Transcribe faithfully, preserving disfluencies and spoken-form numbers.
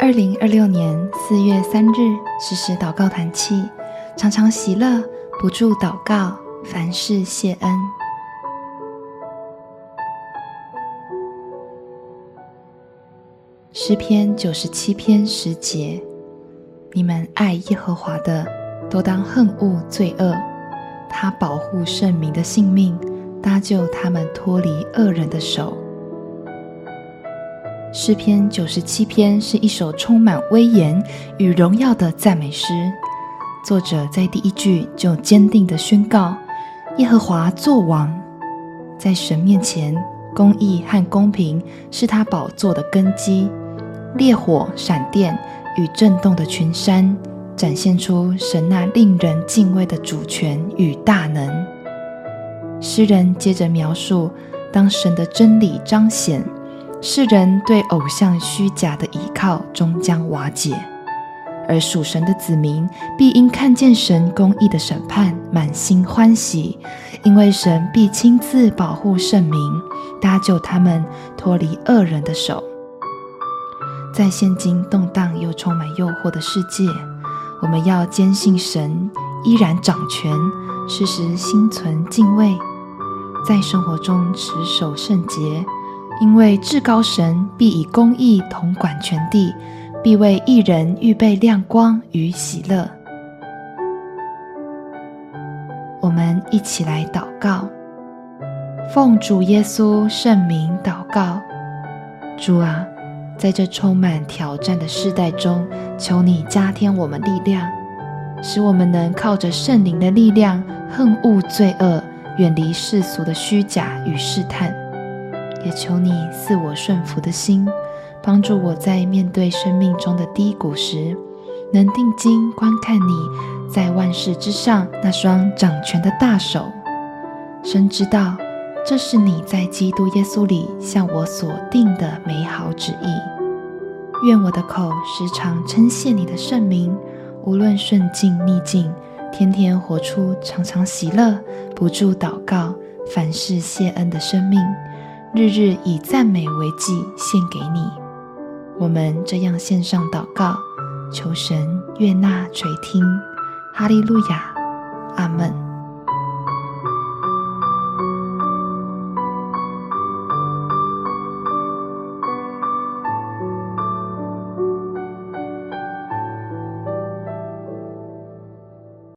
二零二六年四月三日，时时祷告团契，常常喜乐，不住祷告，凡事谢恩。诗篇九十七篇十节，你们爱耶和华的，都当恨恶罪恶。他保护圣民的性命，搭救他们脱离恶人的手。诗篇九十七篇是一首充满威严与荣耀的赞美诗。作者在第一句就坚定地宣告，耶和华作王。在神面前，公义和公平是他宝座的根基。烈火、闪电与震动的群山，展现出神那令人敬畏的主权与大能。诗人接着描述，当神的真理彰显，世人对偶像虚假的倚靠终将瓦解，而属神的子民必因看见神公义的审判满心欢喜，因为神必亲自保护圣民，搭救他们脱离恶人的手。在现今动荡又充满诱惑的世界，我们要坚信神依然掌权，时时心存敬畏，在生活中持守圣洁，因为至高神必以公义统管全地，必为义人预备亮光与喜乐。我们一起来祷告。奉主耶稣圣名祷告。主啊，在这充满挑战的世代中，求你加添我们力量，使我们能靠着圣灵的力量恨恶罪恶，远离世俗的虚假与试探。也求你赐我顺服的心，帮助我在面对生命中的低谷时，能定睛观看你在万事之上那双掌权的大手。深知道这是你在基督耶稣里向我所定的美好旨意。愿我的口时常称谢你的圣名，无论顺境逆境，天天活出常常喜乐，不住祷告，凡事谢恩的生命，日日以赞美为祭献给你。我们这样献上祷告，求神悦纳垂听。哈利路亚。